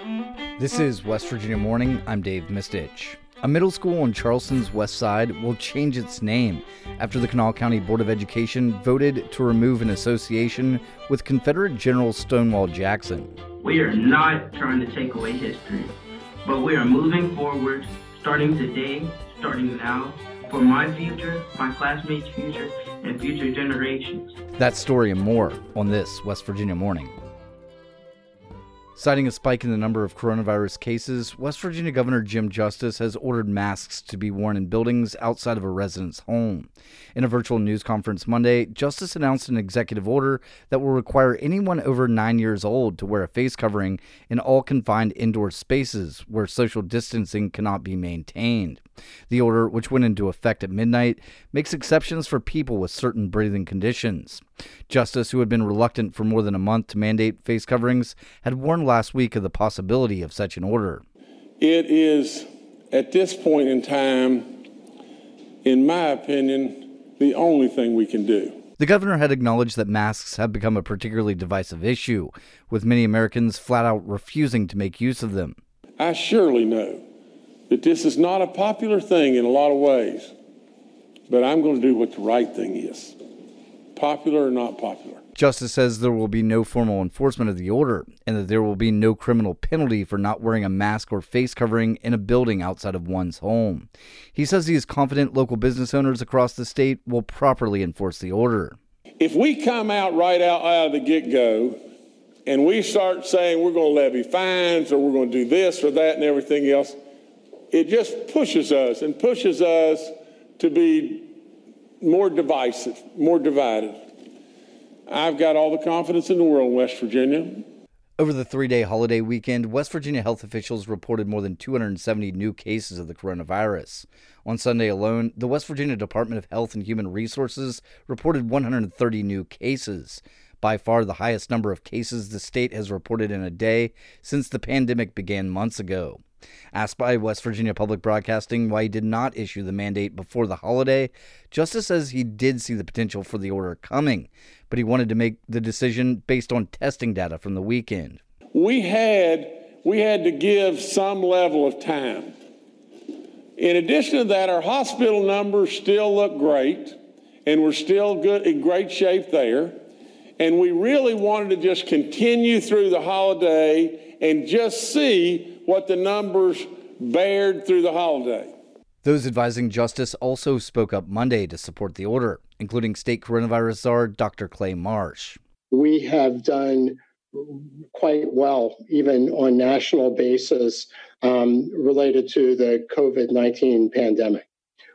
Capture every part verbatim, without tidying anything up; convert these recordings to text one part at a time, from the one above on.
This is West Virginia Morning. I'm Dave Mistich. A middle school on Charleston's west side will change its name after the Kanawha County Board of Education voted to remove an association with Confederate General Stonewall Jackson. We are not trying to take away history, but we are moving forward, starting today, starting now, for my future, my classmates' future, and future generations. That story and more on this West Virginia Morning. Citing a spike in the number of coronavirus cases, West Virginia Governor Jim Justice has ordered masks to be worn in buildings outside of a resident's home. In a virtual news conference Monday, Justice announced an executive order that will require anyone over nine years old to wear a face covering in all confined indoor spaces where social distancing cannot be maintained. The order, which went into effect at midnight, makes exceptions for people with certain breathing conditions. Justice, who had been reluctant for more than a month to mandate face coverings, had warned last week of the possibility of such an order. It is, at this point in time, in my opinion, the only thing we can do. The governor had acknowledged that masks have become a particularly divisive issue, with many Americans flat out refusing to make use of them. I surely know that this is not a popular thing in a lot of ways, but I'm going to do what the right thing is, popular or not popular. Justice says there will be no formal enforcement of the order and that there will be no criminal penalty for not wearing a mask or face covering in a building outside of one's home. He says he is confident local business owners across the state will properly enforce the order. If we come out right out, out of the get-go and we start saying we're going to levy fines or we're going to do this or that and everything else, it just pushes us and pushes us to be more divisive, more divided. I've got all the confidence in the world in West Virginia. Over the three-day holiday weekend, West Virginia health officials reported more than two hundred seventy new cases of the coronavirus. On Sunday alone, the West Virginia Department of Health and Human Resources reported one hundred thirty new cases, by far the highest number of cases the state has reported in a day since the pandemic began months ago. Asked by West Virginia Public Broadcasting why he did not issue the mandate before the holiday, Justice says he did see the potential for the order coming, but he wanted to make the decision based on testing data from the weekend. We had, we had to give some level of time. In addition to that, our hospital numbers still look great, and we're still good, in great shape there. And we really wanted to just continue through the holiday and just see what the numbers bared through the holiday. Those advising Justice also spoke up Monday to support the order, including state coronavirus czar Doctor Clay Marsh. We have done quite well, even on national basis, um, related to the covid nineteen pandemic.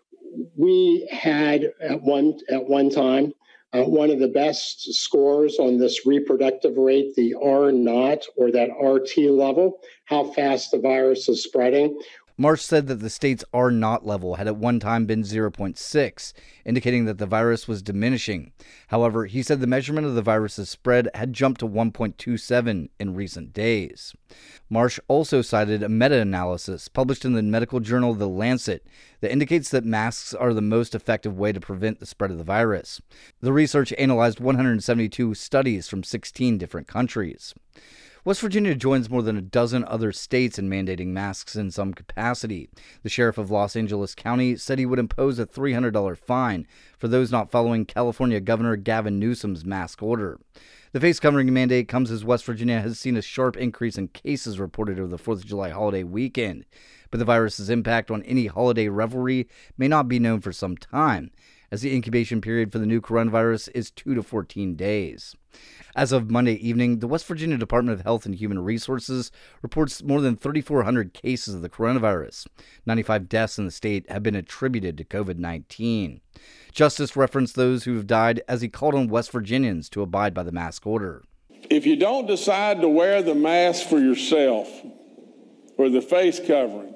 We had at one at one time Uh, one of the best scores on this reproductive rate, the R naught, or that R T level, how fast the virus is spreading. Marsh said that the state's R naught level had at one time been zero point six, indicating that the virus was diminishing. However, he said the measurement of the virus's spread had jumped to one point two seven in recent days. Marsh also cited a meta-analysis published in the medical journal The Lancet that indicates that masks are the most effective way to prevent the spread of the virus. The research analyzed one hundred seventy-two studies from sixteen different countries. West Virginia joins more than a dozen other states in mandating masks in some capacity. The sheriff of Los Angeles County said he would impose a three hundred dollars fine for those not following California Governor Gavin Newsom's mask order. The face covering mandate comes as West Virginia has seen a sharp increase in cases reported over the fourth of July holiday weekend, but the virus's impact on any holiday revelry may not be known for some time, as the incubation period for the new coronavirus is two to fourteen days. As of Monday evening, the West Virginia Department of Health and Human Resources reports more than three thousand four hundred cases of the coronavirus. ninety-five deaths in the state have been attributed to covid nineteen. Justice referenced those who have died as he called on West Virginians to abide by the mask order. If you don't decide to wear the mask for yourself or the face covering,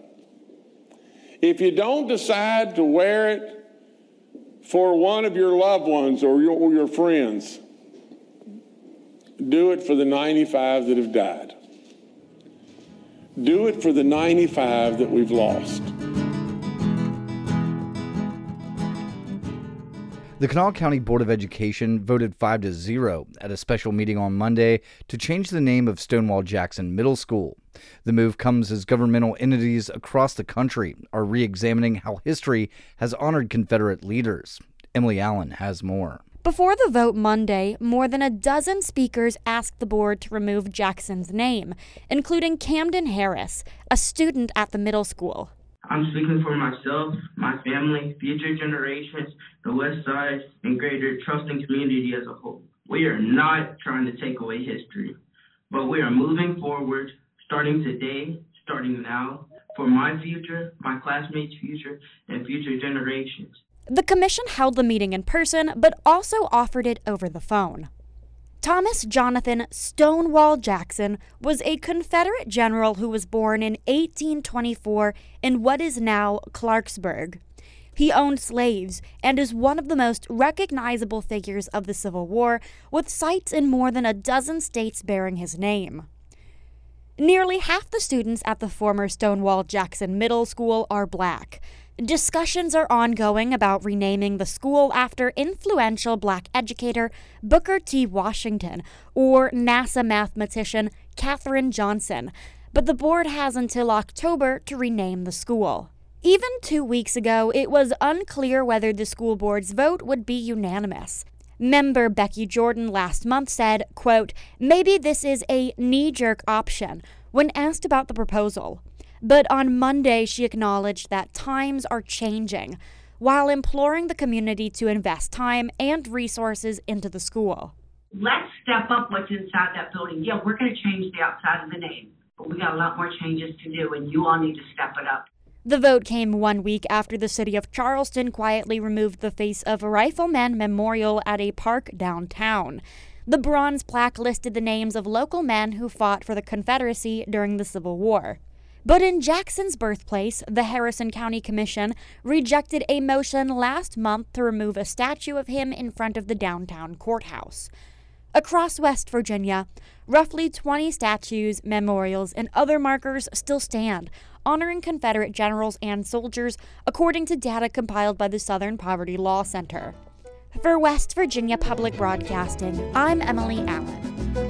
if you don't decide to wear it for one of your loved ones or your, or your friends, do it for the ninety-five that have died. Do it for the ninety-five that we've lost. The Kanawha County Board of Education voted five to zero at a special meeting on Monday to change the name of Stonewall Jackson Middle School. The move comes as governmental entities across the country are re-examining how history has honored Confederate leaders. Emily Allen has more. Before the vote Monday, more than a dozen speakers asked the board to remove Jackson's name, including Camden Harris, a student at the middle school. I'm speaking for myself, my family, future generations, the West Side, and greater trusting community as a whole. We are not trying to take away history, but we are moving forward, starting today, starting now, for my future, my classmates' future, and future generations. The commission held the meeting in person, but also offered it over the phone. Thomas Jonathan Stonewall Jackson was a Confederate general who was born in eighteen twenty-four in what is now Clarksburg. He owned slaves and is one of the most recognizable figures of the Civil War, with sites in more than a dozen states bearing his name. Nearly half the students at the former Stonewall Jackson Middle School are black. Discussions are ongoing about renaming the school after influential black educator Booker T. Washington or NASA mathematician Katherine Johnson, but the board has until October to rename the school. Even two weeks ago, it was unclear whether the school board's vote would be unanimous. Member Becky Jordan last month said, quote, "Maybe this is a knee-jerk option," when asked about the proposal. But on Monday, she acknowledged that times are changing, while imploring the community to invest time and resources into the school. Let's step up what's inside that building. Yeah, we're going to change the outside of the name, but we got a lot more changes to do, and you all need to step it up. The vote came one week after the city of Charleston quietly removed the face of a Rifleman Memorial at a park downtown. The bronze plaque listed the names of local men who fought for the Confederacy during the Civil War. But in Jackson's birthplace, the Harrison County Commission rejected a motion last month to remove a statue of him in front of the downtown courthouse. Across West Virginia, roughly twenty statues, memorials, and other markers still stand, honoring Confederate generals and soldiers, according to data compiled by the Southern Poverty Law Center. For West Virginia Public Broadcasting, I'm Emily Allen.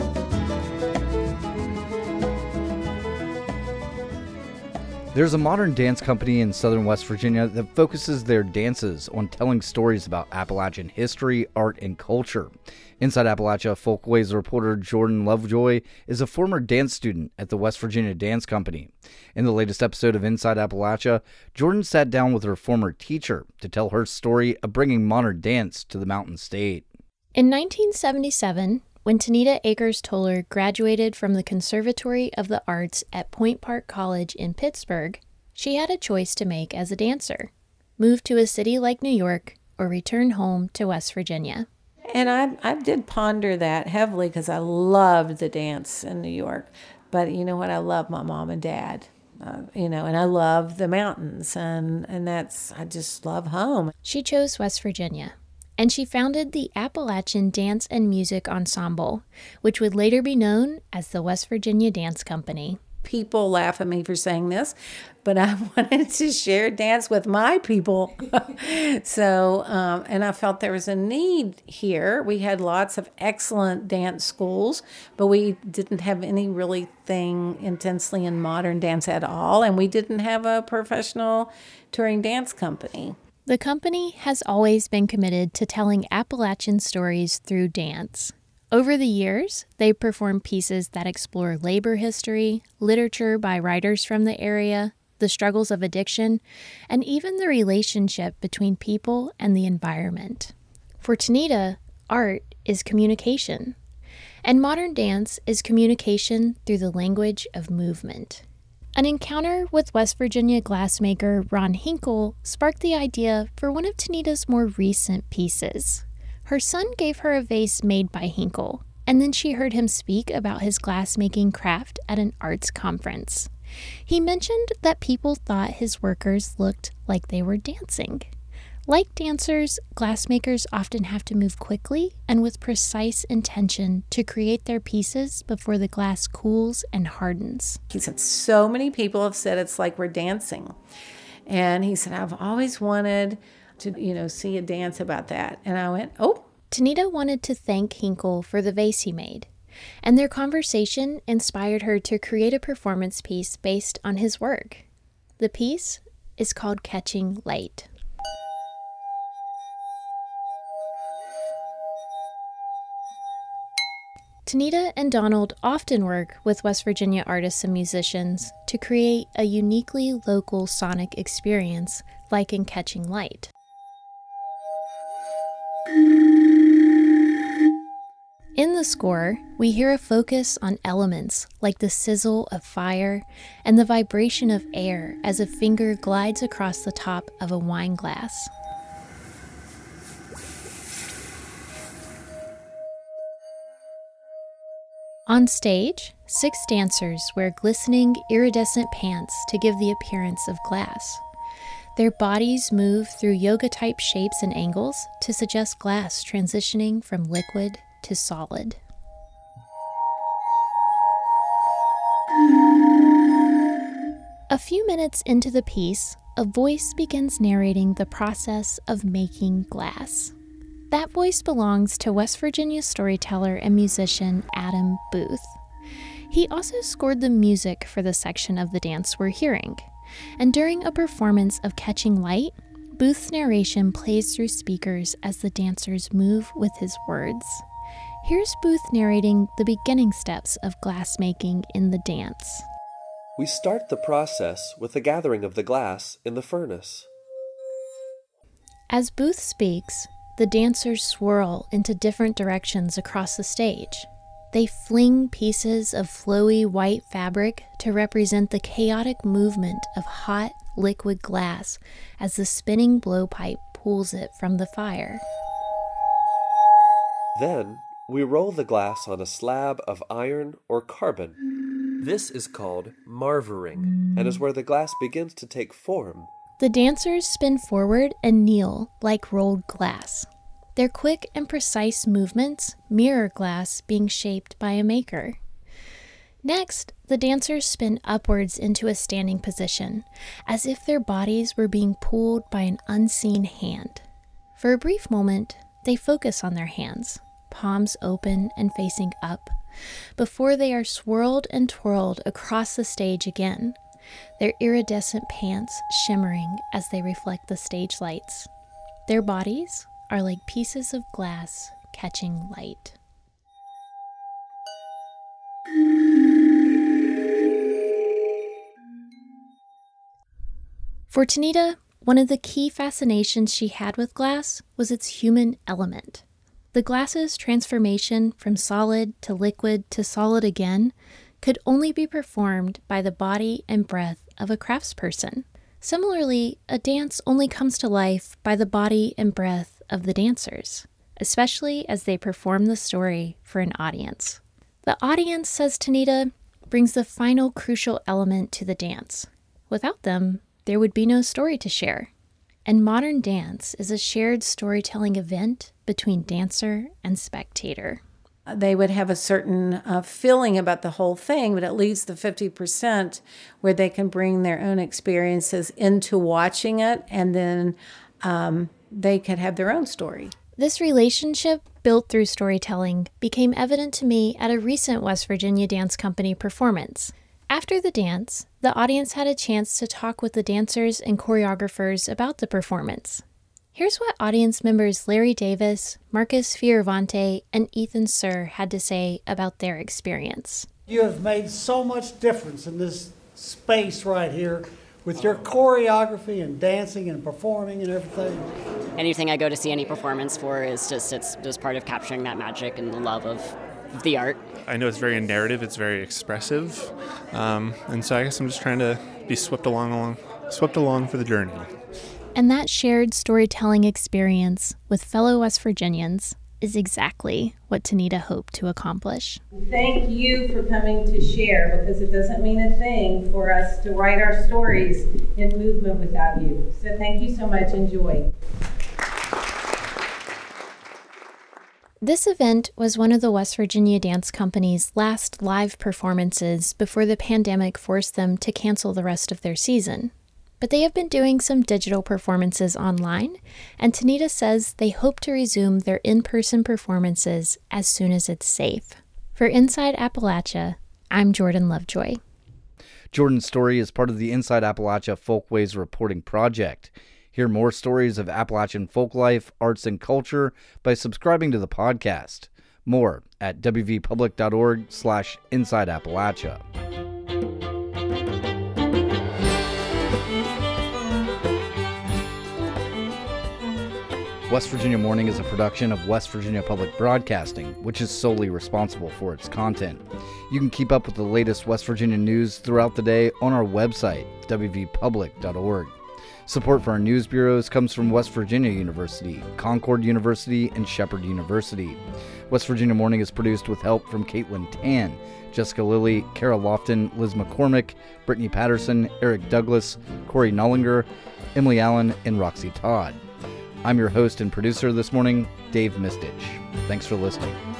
There's a modern dance company in southern West Virginia that focuses their dances on telling stories about Appalachian history, art, and culture. Inside Appalachia, Folkways reporter Jordan Lovejoy is a former dance student at the West Virginia Dance Company. In the latest episode of Inside Appalachia, Jordan sat down with her former teacher to tell her story of bringing modern dance to the Mountain State. In nineteen seventy-seven, when Tanita Akers Toller graduated from the Conservatory of the Arts at Point Park College in Pittsburgh, she had a choice to make as a dancer: move to a city like New York or return home to West Virginia. And I, I did ponder that heavily because I loved the dance in New York. But you know what? I love my mom and dad, uh, you know, and I love the mountains. And, and that's, I just love home. She chose West Virginia, and she founded the Appalachian Dance and Music Ensemble, which would later be known as the West Virginia Dance Company. People laugh at me for saying this, but I wanted to share dance with my people. so, um, and I felt there was a need here. We had lots of excellent dance schools, but we didn't have any really thing intensely in modern dance at all, and we didn't have a professional touring dance company. The company has always been committed to telling Appalachian stories through dance. Over the years, they've performed pieces that explore labor history, literature by writers from the area, the struggles of addiction, and even the relationship between people and the environment. For Tanita, art is communication, and modern dance is communication through the language of movement. An encounter with West Virginia glassmaker Ron Hinkle sparked the idea for one of Tanita's more recent pieces. Her son gave her a vase made by Hinkle, and then she heard him speak about his glassmaking craft at an arts conference. He mentioned that people thought his workers looked like they were dancing. Like dancers, glassmakers often have to move quickly and with precise intention to create their pieces before the glass cools and hardens. He said, so many people have said it's like we're dancing. And he said, I've always wanted to, you know, see a dance about that. And I went, oh. Tanita wanted to thank Hinkle for the vase he made, and their conversation inspired her to create a performance piece based on his work. The piece is called Catching Light. Tanita and Donald often work with West Virginia artists and musicians to create a uniquely local sonic experience, like in Catching Light. In the score, we hear a focus on elements like the sizzle of fire and the vibration of air as a finger glides across the top of a wine glass. On stage, six dancers wear glistening, iridescent pants to give the appearance of glass. Their bodies move through yoga-type shapes and angles to suggest glass transitioning from liquid to solid. A few minutes into the piece, a voice begins narrating the process of making glass. That voice belongs to West Virginia storyteller and musician Adam Booth. He also scored the music for the section of the dance we're hearing. And during a performance of Catching Light, Booth's narration plays through speakers as the dancers move with his words. Here's Booth narrating the beginning steps of glassmaking in the dance. We start the process with the gathering of the glass in the furnace. As Booth speaks, the dancers swirl into different directions across the stage. They fling pieces of flowy white fabric to represent the chaotic movement of hot, liquid glass as the spinning blowpipe pulls it from the fire. Then, we roll the glass on a slab of iron or carbon. This is called marvering, and is where the glass begins to take form. The dancers spin forward and kneel like rolled glass. Their quick and precise movements mirror glass being shaped by a maker. Next, the dancers spin upwards into a standing position, as if their bodies were being pulled by an unseen hand. For a brief moment, they focus on their hands, palms open and facing up, before they are swirled and twirled across the stage again, their iridescent pants shimmering as they reflect the stage lights. Their bodies are like pieces of glass catching light. For Tanita, one of the key fascinations she had with glass was its human element. The glass's transformation from solid to liquid to solid again could only be performed by the body and breath of a craftsperson. Similarly, a dance only comes to life by the body and breath of the dancers, especially as they perform the story for an audience. The audience, says Tanita, brings the final crucial element to the dance. Without them, there would be no story to share. And modern dance is a shared storytelling event between dancer and spectator. They would have a certain uh, feeling about the whole thing, but at least the fifty percent where they can bring their own experiences into watching it, and then um, they could have their own story. This relationship, built through storytelling, became evident to me at a recent West Virginia Dance Company performance. After the dance, the audience had a chance to talk with the dancers and choreographers about the performance. Here's what audience members Larry Davis, Marcus Fioravante, and Ethan Sir had to say about their experience. You have made so much difference in this space right here with your choreography and dancing and performing and everything. Anything I go to see any performance for is just it's just part of capturing that magic and the love of the art. I know it's very narrative, it's very expressive, um, and so I guess I'm just trying to be swept along, along, swept along for the journey. And that shared storytelling experience with fellow West Virginians is exactly what Tanita hoped to accomplish. Thank you for coming to share, because it doesn't mean a thing for us to write our stories in movement without you. So thank you so much. Enjoy. This event was one of the West Virginia Dance Company's last live performances before the pandemic forced them to cancel the rest of their season. But they have been doing some digital performances online, and Tanita says they hope to resume their in-person performances as soon as it's safe. For Inside Appalachia, I'm Jordan Lovejoy. Jordan's story is part of the Inside Appalachia Folkways reporting project. Hear more stories of Appalachian folk life, arts, and culture by subscribing to the podcast. More at wvpublic.org slash Inside Appalachia. West Virginia Morning is a production of West Virginia Public Broadcasting, which is solely responsible for its content. You can keep up with the latest West Virginia news throughout the day on our website, w v public dot org. Support for our news bureaus comes from West Virginia University, Concord University, and Shepherd University. West Virginia Morning is produced with help from Caitlin Tan, Jessica Lilly, Kara Lofton, Liz McCormick, Brittany Patterson, Eric Douglas, Corey Nollinger, Emily Allen, and Roxy Todd. I'm your host and producer this morning, Dave Mistich. Thanks for listening.